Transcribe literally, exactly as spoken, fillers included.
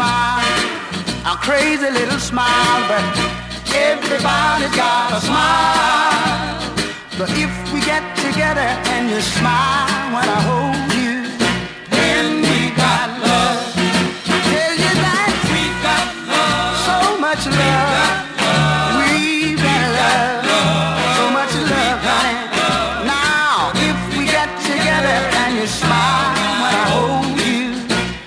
smile, a crazy little smile, but everybody's got a smile. But if we get together and you smile when I hold